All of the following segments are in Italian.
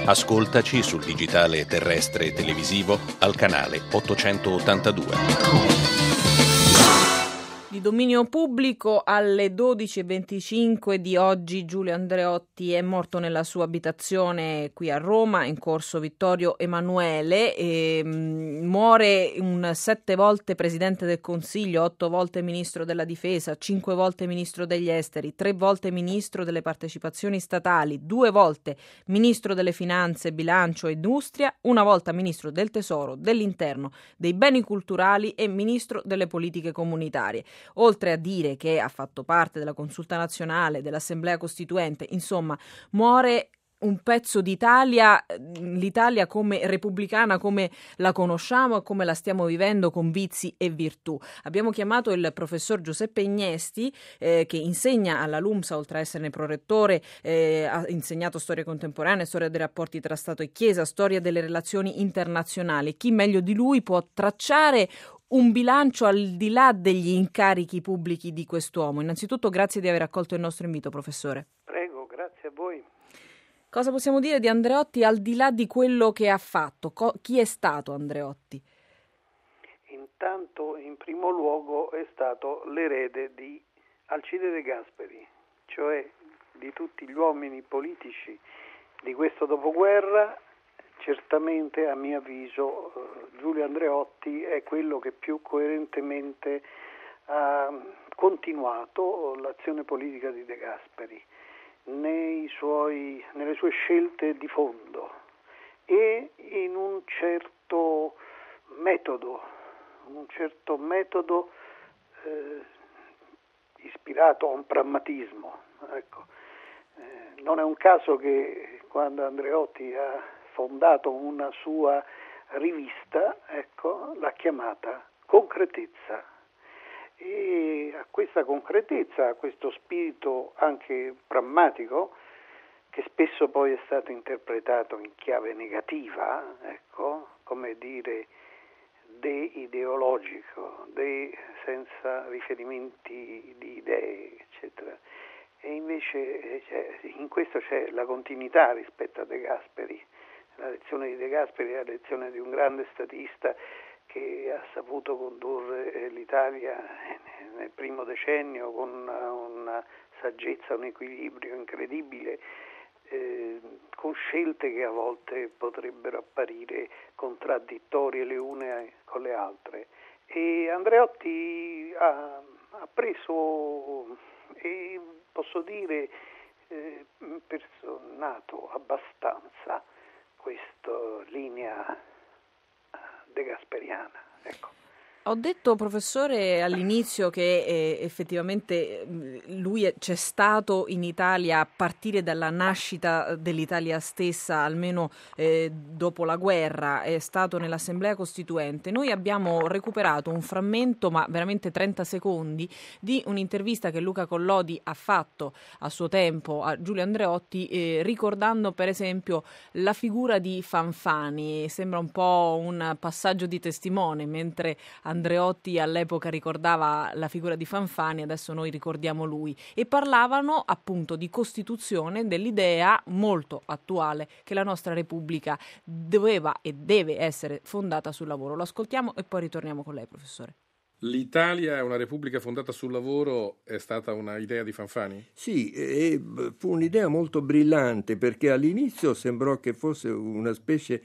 Ascoltaci sul digitale terrestre e televisivo al canale 882. Di dominio pubblico alle 12:25 di oggi Giulio Andreotti è morto nella sua abitazione qui a Roma, in corso Vittorio Emanuele. Muore un 7 volte Presidente del Consiglio, 8 volte Ministro della Difesa, 5 volte Ministro degli Esteri, 3 volte Ministro delle Partecipazioni Statali, 2 volte Ministro delle Finanze, Bilancio e Industria, una volta Ministro del Tesoro, dell'Interno, dei Beni Culturali e Ministro delle Politiche Comunitarie. Oltre a dire che ha fatto parte della Consulta Nazionale, dell'Assemblea Costituente, insomma, muore un pezzo d'Italia, l'Italia come repubblicana, come la conosciamo e come la stiamo vivendo, con vizi e virtù. Abbiamo chiamato il professor Giuseppe Ignesti, che insegna alla LUMSA, oltre a esserne prorettore, ha insegnato storia contemporanea, storia dei rapporti tra Stato e Chiesa, storia delle relazioni internazionali. Chi meglio di lui può tracciare un bilancio al di là degli incarichi pubblici di quest'uomo? Innanzitutto grazie di aver accolto il nostro invito, professore. Prego, grazie a voi. Cosa possiamo dire di Andreotti al di là di quello che ha fatto? Chi è stato Andreotti? Intanto, in primo luogo, è stato l'erede di Alcide De Gasperi, cioè di tutti gli uomini politici di questo dopoguerra. Certamente, a mio avviso, Giulio Andreotti è quello che più coerentemente ha continuato l'azione politica di De Gasperi nelle sue scelte di fondo e in un certo metodo ispirato a un pragmatismo. Ecco. Non è un caso che quando Andreotti ha fondato una sua rivista, l'ha chiamata Concretezza, e a questa concretezza, a questo spirito anche prammatico, che spesso poi è stato interpretato in chiave negativa, come dire de-ideologico, senza riferimenti di idee, eccetera. E invece in questo c'è la continuità rispetto a De Gasperi. La lezione di De Gasperi è la lezione di un grande statista che ha saputo condurre l'Italia nel primo decennio con una saggezza, un equilibrio incredibile, con scelte che a volte potrebbero apparire contraddittorie le une con le altre. E Andreotti ha preso, e posso dire personato abbastanza, questa linea degasperiana. Ho detto, professore, all'inizio che effettivamente c'è stato in Italia a partire dalla nascita dell'Italia stessa, almeno dopo la guerra, è stato nell'Assemblea Costituente. Noi abbiamo recuperato un frammento, ma veramente 30 secondi, di un'intervista che Luca Collodi ha fatto a suo tempo a Giulio Andreotti, ricordando per esempio la figura di Fanfani. Sembra un po' un passaggio di testimone, mentre Andreotti all'epoca ricordava la figura di Fanfani, adesso noi ricordiamo lui, e parlavano appunto di Costituzione, dell'idea molto attuale che la nostra Repubblica doveva e deve essere fondata sul lavoro. Lo ascoltiamo e poi ritorniamo con lei, professore. L'Italia è una repubblica fondata sul lavoro, è stata una idea di Fanfani? Sì, fu un'idea molto brillante, perché all'inizio sembrò che fosse una specie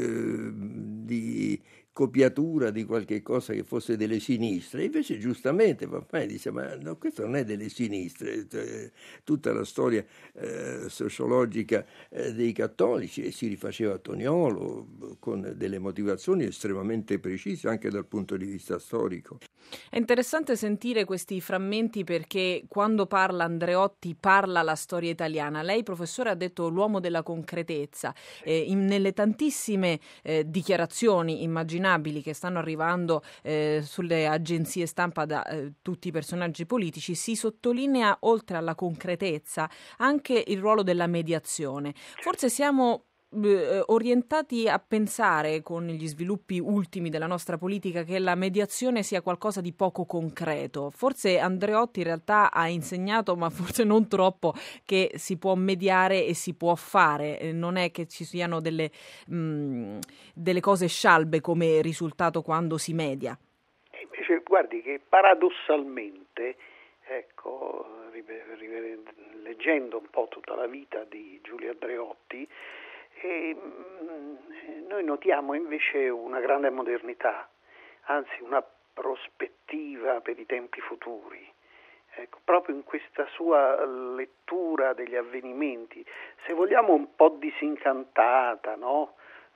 di copiatura di qualche cosa che fosse delle sinistre. Invece giustamente Fanfani dice: ma no, questo non è delle sinistre, tutta la storia sociologica dei cattolici, e si rifaceva a Toniolo con delle motivazioni estremamente precise anche dal punto di vista storico. È interessante sentire questi frammenti, perché quando parla Andreotti parla la storia italiana. Lei, professore, ha detto l'uomo della concretezza. Nelle tantissime dichiarazioni immaginabili che stanno arrivando sulle agenzie stampa da tutti i personaggi politici, si sottolinea, oltre alla concretezza, anche il ruolo della mediazione. Forse siamo orientati a pensare, con gli sviluppi ultimi della nostra politica, che la mediazione sia qualcosa di poco concreto. Forse Andreotti in realtà ha insegnato, ma forse non troppo, che si può mediare e si può fare, non è che ci siano delle cose scialbe come risultato quando si media. Invece guardi che paradossalmente, ecco, leggendo un po' tutta la vita di Giulio Andreotti, noi notiamo invece una grande modernità, anzi una prospettiva per i tempi futuri. Ecco, proprio in questa sua lettura degli avvenimenti, se vogliamo un po' disincantata, no?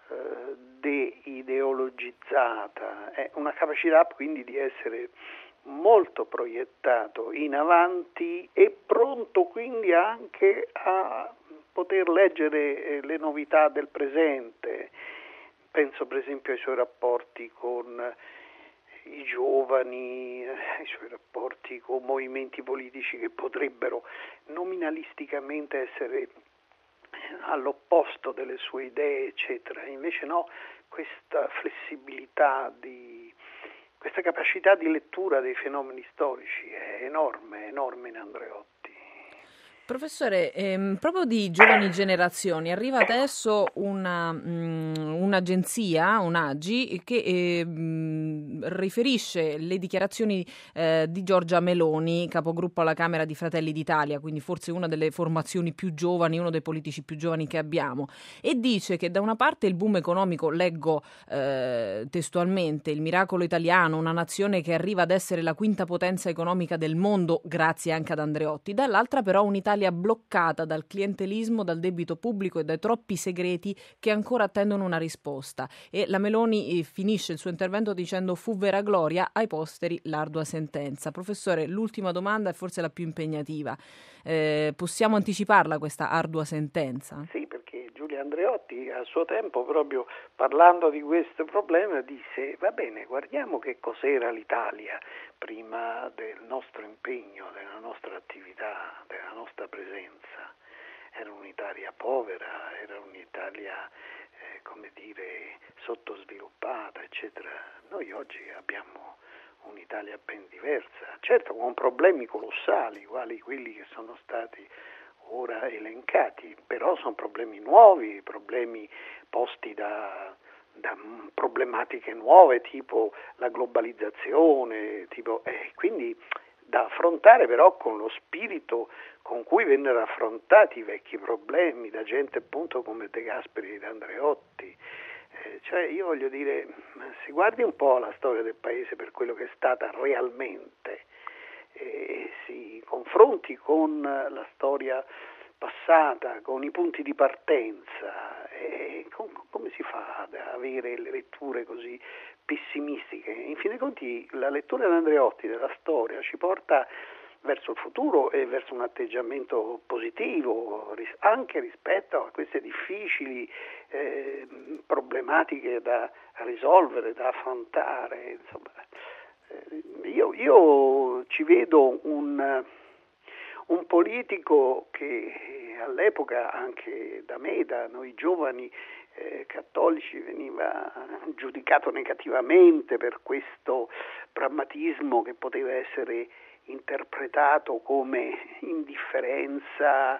Deideologizzata, una capacità quindi di essere molto proiettato in avanti e pronto quindi anche a poter leggere le novità del presente. Penso per esempio ai suoi rapporti con i giovani, ai suoi rapporti con movimenti politici che potrebbero nominalisticamente essere all'opposto delle sue idee, eccetera. Invece no, questa flessibilità, questa capacità di lettura dei fenomeni storici è enorme in Andreotti. Professore, proprio di giovani generazioni arriva adesso un'agenzia, un'AGI, che riferisce le dichiarazioni di Giorgia Meloni, capogruppo alla Camera di Fratelli d'Italia, quindi forse una delle formazioni più giovani, uno dei politici più giovani che abbiamo, e dice che da una parte il boom economico, leggo testualmente, il miracolo italiano, una nazione che arriva ad essere la quinta potenza economica del mondo, grazie anche ad Andreotti, dall'altra però un'Italia bloccata dal clientelismo, dal debito pubblico e dai troppi segreti che ancora attendono una risposta. E la Meloni finisce il suo intervento dicendo: fu vera gloria, ai posteri l'ardua sentenza. Professore, l'ultima domanda è forse la più impegnativa. Possiamo anticiparla questa ardua sentenza? Sì, perché Giulio Andreotti a suo tempo, proprio parlando di questo problema, disse: va bene, guardiamo che cos'era l'Italia prima del nostro impegno, della nostra attività, della nostra presenza. Era un'Italia povera, era un'Italia sottosviluppata, eccetera. Noi oggi abbiamo un'Italia ben diversa, certo con problemi colossali, quali quelli che sono stati ora elencati, però sono problemi nuovi, problemi posti da problematiche nuove, tipo la globalizzazione, quindi da affrontare però con lo spirito con cui vennero affrontati i vecchi problemi da gente appunto come De Gasperi ed Andreotti. Io voglio dire, si guardi un po' la storia del paese per quello che è stata realmente, si confronti con la storia passata, con i punti di partenza, come si fa ad avere le letture così pessimistiche? In fin dei conti la lettura di Andreotti della storia ci porta verso il futuro e verso un atteggiamento positivo anche rispetto a queste difficili problematiche da risolvere, da affrontare. Insomma, io ci vedo un politico che all'epoca anche da me, da noi giovani cattolici, veniva giudicato negativamente per questo pragmatismo che poteva essere interpretato come indifferenza,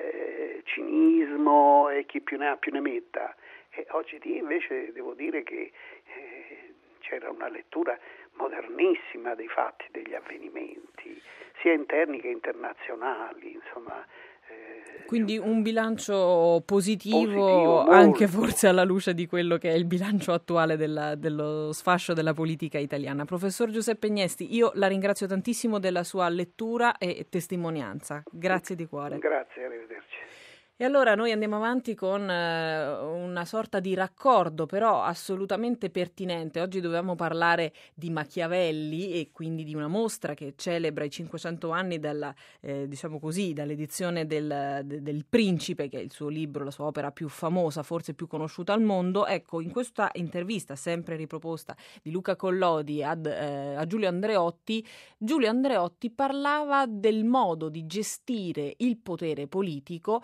cinismo e chi più ne ha più ne metta. E oggi invece devo dire che c'era una lettura modernissima dei fatti, degli avvenimenti, sia interni che internazionali, insomma. Quindi un bilancio positivo anche forse alla luce di quello che è il bilancio attuale dello sfascio della politica italiana. Professor Giuseppe Gnesti, io la ringrazio tantissimo della sua lettura e testimonianza. Grazie di cuore. Grazie, arrivederci. E allora noi andiamo avanti con una sorta di raccordo, però assolutamente pertinente. Oggi dovevamo parlare di Machiavelli e quindi di una mostra che celebra i 500 anni dall'edizione del Principe, che è il suo libro, la sua opera più famosa, forse più conosciuta al mondo. Ecco, in questa intervista, sempre riproposta, di Luca Collodi a Giulio Andreotti parlava del modo di gestire il potere politico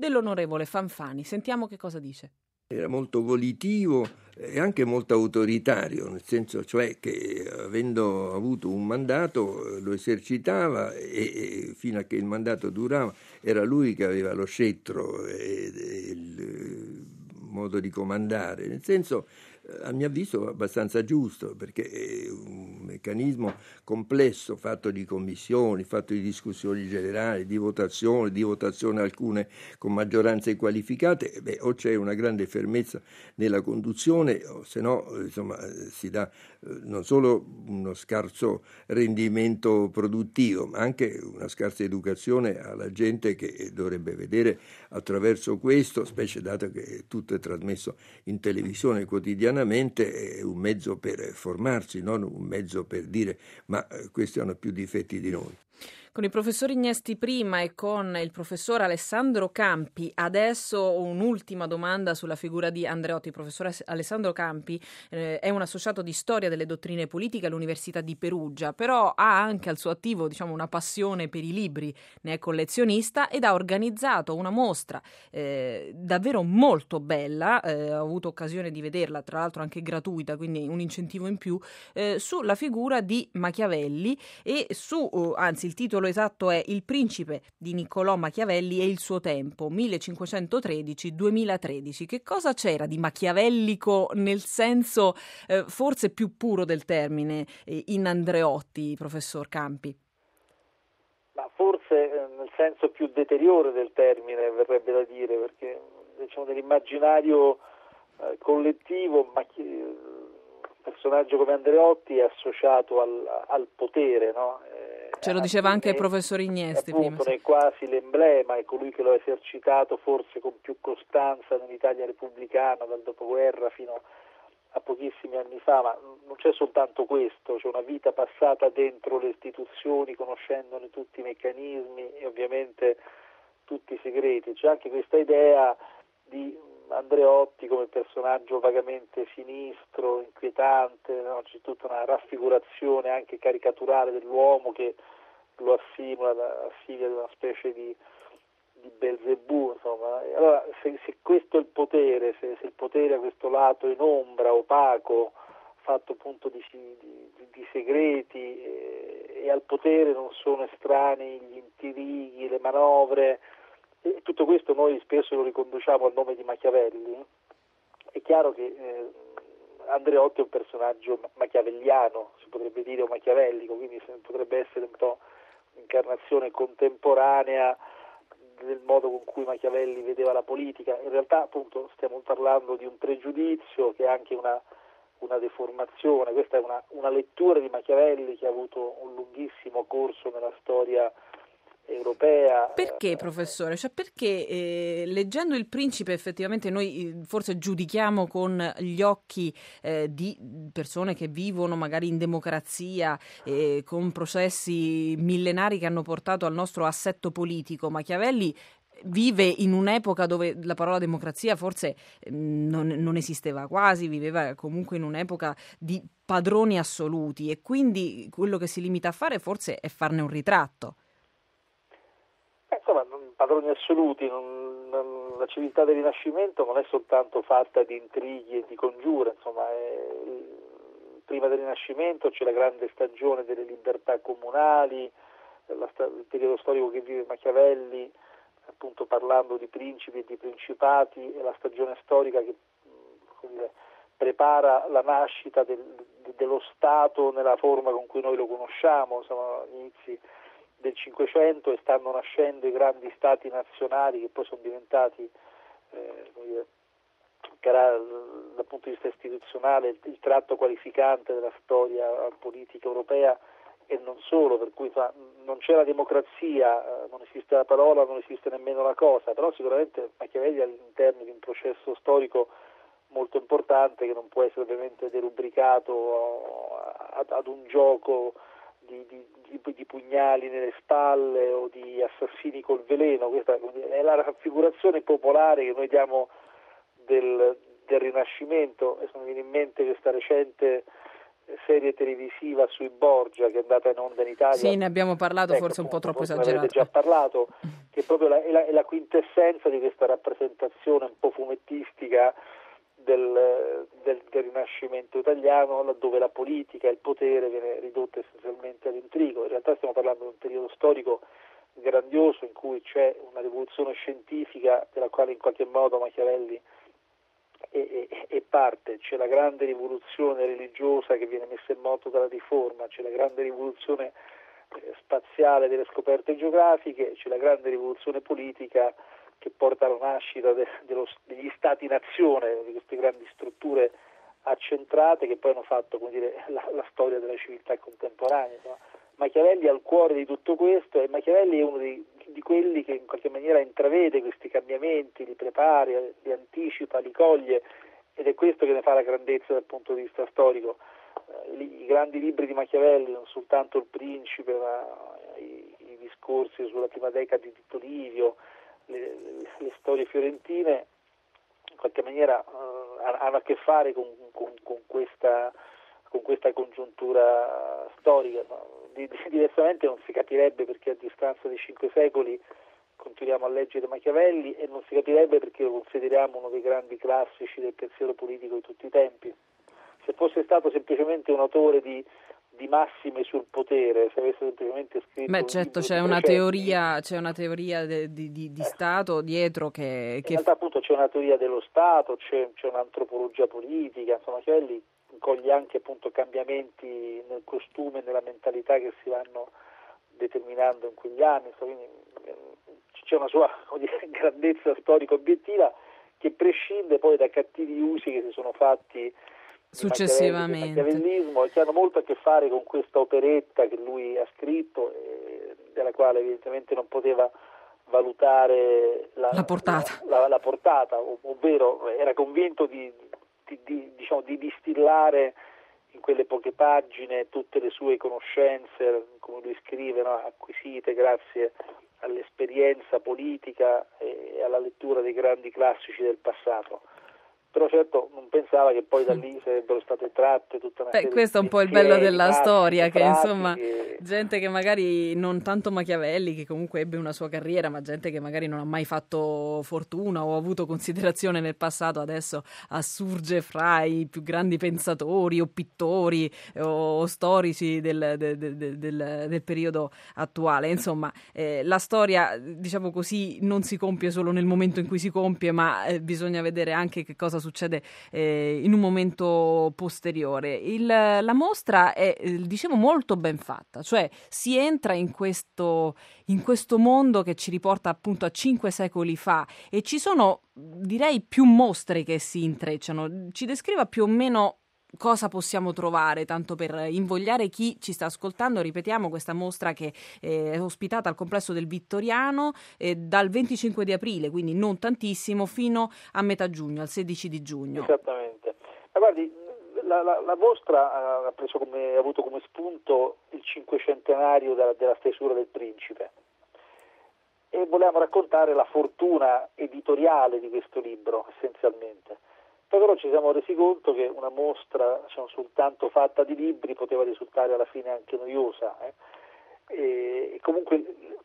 dell'onorevole Fanfani. Sentiamo che cosa dice. Era molto volitivo e anche molto autoritario, nel senso cioè che avendo avuto un mandato lo esercitava e fino a che il mandato durava era lui che aveva lo scettro e il modo di comandare, nel senso a mio avviso abbastanza giusto, perché è un meccanismo complesso fatto di commissioni, fatto di discussioni generali, di votazione alcune con maggioranze qualificate, o c'è una grande fermezza nella conduzione o se no insomma si dà non solo uno scarso rendimento produttivo ma anche una scarsa educazione alla gente che dovrebbe vedere attraverso questo, specie dato che tutto è trasmesso in televisione quotidianamente, è un mezzo per formarsi, non un mezzo per dire ma questi hanno più difetti di noi. Con il professor Ignesti prima e con il professor Alessandro Campi, adesso un'ultima domanda sulla figura di Andreotti. Il professor Alessandro Campi è un associato di storia delle dottrine politiche all'Università di Perugia, però ha anche al suo attivo una passione per i libri, ne è collezionista ed ha organizzato una mostra davvero molto bella, ho avuto occasione di vederla, tra l'altro anche gratuita, quindi un incentivo in più, sulla figura di Machiavelli e anzi il titolo esatto è Il principe di Niccolò Machiavelli e il suo tempo, 1513-2013. Che cosa c'era di machiavellico nel senso forse più puro del termine in Andreotti, professor Campi? Ma forse nel senso più deteriore del termine, verrebbe da dire, perché nell'immaginario collettivo un personaggio come Andreotti è associato al potere, no? Ce lo diceva anche il professor Ignesti appunto, prima. È quasi l'emblema, è colui che lo ha esercitato forse con più costanza nell'Italia repubblicana dal dopoguerra fino a pochissimi anni fa, ma non c'è soltanto questo, c'è una vita passata dentro le istituzioni, conoscendone tutti i meccanismi e ovviamente tutti i segreti. C'è anche questa idea di Andreotti come personaggio vagamente sinistro, inquietante, no? C'è tutta una raffigurazione anche caricaturale dell'uomo che lo assimila ad una specie di Belzebù, insomma. E allora se questo è il potere, se il potere ha questo lato in ombra, opaco, fatto appunto di segreti e al potere non sono estranei gli intrighi, le manovre, e tutto questo noi spesso lo riconduciamo al nome di Machiavelli. È chiaro che Andreotti è un personaggio machiavelliano, si potrebbe dire, o machiavellico, quindi potrebbe essere un po' l'incarnazione contemporanea del modo con cui Machiavelli vedeva la politica. In realtà appunto stiamo parlando di un pregiudizio che è anche una deformazione. Questa è una lettura di Machiavelli che ha avuto un lunghissimo corso nella storia europea. Perché, professore? Perché leggendo Il Principe effettivamente noi forse giudichiamo con gli occhi di persone che vivono magari in democrazia, con processi millenari che hanno portato al nostro assetto politico. Machiavelli vive in un'epoca dove la parola democrazia forse non esisteva quasi, viveva comunque in un'epoca di padroni assoluti e quindi quello che si limita a fare forse è farne un ritratto. Insomma, padroni assoluti, la civiltà del Rinascimento non è soltanto fatta di intrighi e di congiure, insomma, prima del Rinascimento c'è la grande stagione delle libertà comunali, il periodo storico che vive Machiavelli, appunto parlando di principi e di principati, e la stagione storica che prepara la nascita dello Stato nella forma con cui noi lo conosciamo, insomma, agli inizi del Cinquecento, e stanno nascendo i grandi stati nazionali che poi sono diventati dal punto di vista istituzionale il tratto qualificante della storia politica europea e non solo, per cui non c'è la democrazia, non esiste la parola, non esiste nemmeno la cosa, però sicuramente Machiavelli è all'interno di un processo storico molto importante che non può essere ovviamente derubricato ad un gioco di pugnali nelle spalle o di assassini col veleno. Questa è la raffigurazione popolare che noi diamo del Rinascimento, e mi viene in mente questa recente serie televisiva sui Borgia che è andata in onda in Italia. Sì, ne abbiamo parlato, forse un po' troppo esagerato. Ne avete già parlato, che proprio è la quintessenza di questa rappresentazione un po' fumettistica del Rinascimento italiano, laddove la politica e il potere viene ridotto essenzialmente all'intrigo. In realtà stiamo parlando di un periodo storico grandioso in cui c'è una rivoluzione scientifica della quale in qualche modo Machiavelli è parte, c'è la grande rivoluzione religiosa che viene messa in moto dalla Riforma, c'è la grande rivoluzione spaziale delle scoperte geografiche, c'è la grande rivoluzione politica che porta alla nascita degli stati-nazione, di queste grandi strutture accentrate che poi hanno fatto, come dire, la storia della civiltà contemporanea. Insomma, Machiavelli è al cuore di tutto questo, e Machiavelli è uno di quelli che in qualche maniera intravede questi cambiamenti, li prepara, li anticipa, li coglie, ed è questo che ne fa la grandezza dal punto di vista storico. I grandi libri di Machiavelli, non soltanto Il Principe, ma i discorsi sulla prima decade di Tito Livio, le storie fiorentine, in qualche maniera hanno a che fare con questa congiuntura storica. No? Diversamente non si capirebbe perché a distanza di 5 secoli continuiamo a leggere Machiavelli, e non si capirebbe perché lo consideriamo uno dei grandi classici del pensiero politico di tutti i tempi. Se fosse stato semplicemente un autore di massime sul potere, se avesse semplicemente scritto... Beh, certo, c'è una teoria di Stato dietro che... In realtà appunto c'è una teoria dello Stato, c'è un'antropologia politica, insomma Machiavelli coglie anche appunto cambiamenti nel costume e nella mentalità che si vanno determinando in quegli anni, quindi c'è una sua, come dire, grandezza storica obiettiva che prescinde poi dai cattivi usi che si sono fatti successivamente, machiavellismo, e che hanno molto a che fare con questa operetta che lui ha scritto, della quale evidentemente non poteva valutare la portata, ovvero era convinto di distillare in quelle poche pagine tutte le sue conoscenze, come lui scrive, no? Acquisite grazie all'esperienza politica e alla lettura dei grandi classici del passato. Però certo non pensava che poi da lì sarebbero state tratte tutta una serie questo è un po' il bello della storia, che insomma gente che magari non tanto Machiavelli, che comunque ebbe una sua carriera, ma gente che magari non ha mai fatto fortuna o avuto considerazione nel passato, adesso assurge fra i più grandi pensatori o pittori o storici del periodo attuale. Insomma, la storia, diciamo così, non si compie solo nel momento in cui si compie, ma bisogna vedere anche che cosa succede in un momento posteriore. La mostra è, dicevo, molto ben fatta, cioè si entra in questo mondo che ci riporta appunto a 5 secoli fa, e ci sono, direi, più mostre che si intrecciano. Ci descriva più o meno cosa possiamo trovare, tanto per invogliare chi ci sta ascoltando. Ripetiamo, questa mostra che è ospitata al Complesso del Vittoriano dal 25 di aprile, quindi non tantissimo, fino a metà giugno, al 16 di giugno. Esattamente. Ma guardi, la mostra ha avuto come spunto il 500° della stesura del Principe, e volevamo raccontare la fortuna editoriale di questo libro, essenzialmente. Poi però ci siamo resi conto che una mostra, soltanto fatta di libri, poteva risultare alla fine anche noiosa, e comunque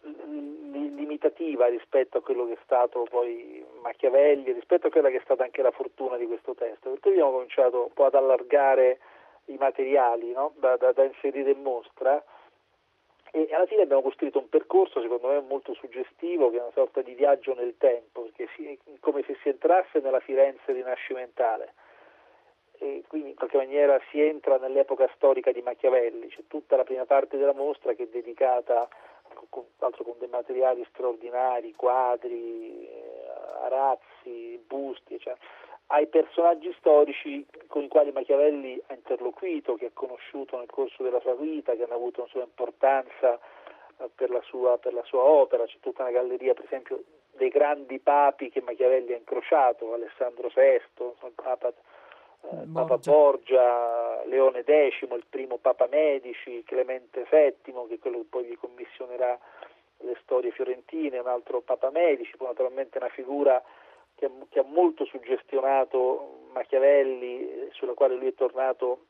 limitativa rispetto a quello che è stato poi Machiavelli, rispetto a quella che è stata anche la fortuna di questo testo. Perché abbiamo cominciato un po' ad allargare i materiali, no? da inserire in mostra, e alla fine abbiamo costruito un percorso secondo me molto suggestivo, che è una sorta di viaggio nel tempo, perché come se si entrasse nella Firenze rinascimentale, e quindi in qualche maniera si entra nell'epoca storica di Machiavelli. C'è tutta la prima parte della mostra che è dedicata con dei materiali straordinari, quadri, arazzi, busti, ai personaggi storici con i quali Machiavelli ha interloquito, che ha conosciuto nel corso della sua vita, che hanno avuto una sua importanza per la sua opera. C'è tutta una galleria, per esempio, dei grandi papi che Machiavelli ha incrociato: Alessandro VI, il Papa Borgia, Leone X, il primo Papa Medici, Clemente VII, che è quello che poi gli commissionerà le storie fiorentine, un altro Papa Medici, poi naturalmente una figura che ha molto suggestionato Machiavelli, sulla quale lui è tornato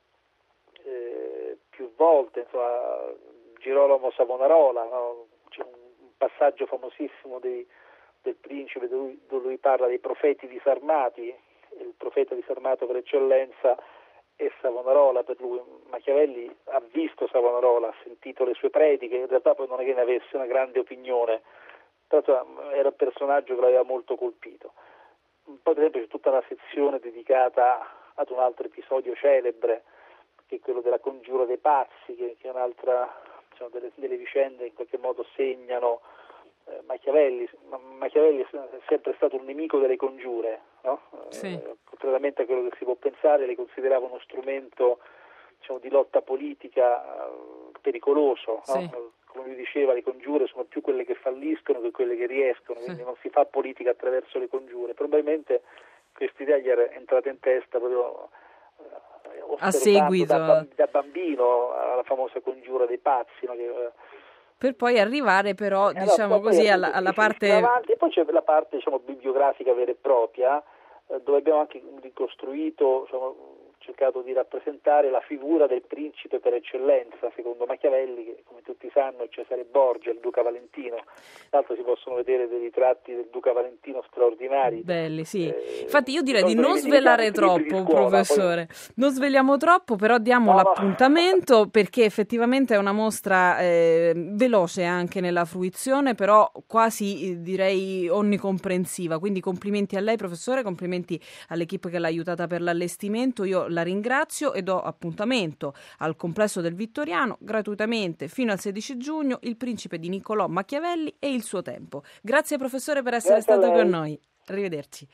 più volte, insomma, Girolamo Savonarola, no? C'è un passaggio famosissimo del Principe dove lui parla dei profeti disarmati, il profeta disarmato per eccellenza è Savonarola. Per lui Machiavelli ha visto Savonarola, ha sentito le sue prediche, in realtà poi non è che ne avesse una grande opinione, però era un personaggio che l'aveva molto colpito. Poi per esempio c'è tutta una sezione dedicata ad un altro episodio celebre, che è quello della congiura dei pazzi, che è un'altra, diciamo, delle vicende che in qualche modo segnano Machiavelli. Machiavelli è sempre stato un nemico delle congiure, no? Sì. Contrariamente a quello che si può pensare, le considerava uno strumento, diciamo, di lotta politica pericoloso, no? Sì. Come lui diceva, le congiure sono più quelle che falliscono che quelle che riescono, quindi non si fa politica attraverso le congiure. Probabilmente quest'idea gli era entrata in testa proprio a seguito da bambino alla famosa congiura dei pazzi, no? Per poi arrivare però, diciamo così, alla parte... E poi c'è la parte, diciamo, bibliografica vera e propria, dove abbiamo anche ricostruito, diciamo, cercato di rappresentare la figura del principe per eccellenza, secondo Machiavelli, che come tutti sanno è Cesare Borgia, il Duca Valentino. Tra l'altro si possono vedere dei ritratti del Duca Valentino straordinari. Belli, sì. Infatti io direi di non svelare troppo, professore. Poi... Non sveliamo troppo, però diamo l'appuntamento, perché effettivamente è una mostra veloce anche nella fruizione, però quasi direi onnicomprensiva. Quindi complimenti a lei, professore, complimenti all'equipe che l'ha aiutata per l'allestimento. Io la ringrazio e do appuntamento al Complesso del Vittoriano gratuitamente fino al 16 giugno, Il principe di Niccolò Machiavelli e il suo tempo. Grazie professore per essere stato con noi. Arrivederci.